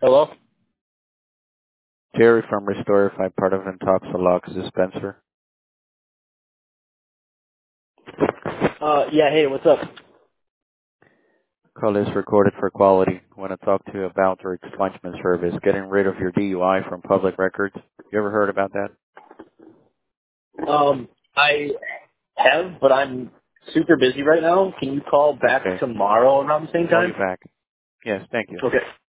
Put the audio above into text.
Hello? Jerry from Restorify, part of Intoxalox dispenser. Yeah, hey, what's up? Call is recorded for quality. Want to talk to you about your expungement service, getting rid of your DUI from public records. You ever heard about that? I have, but I'm super busy right now. Can you call back Okay. tomorrow around the same Call you time? back. Yes, thank you. Okay.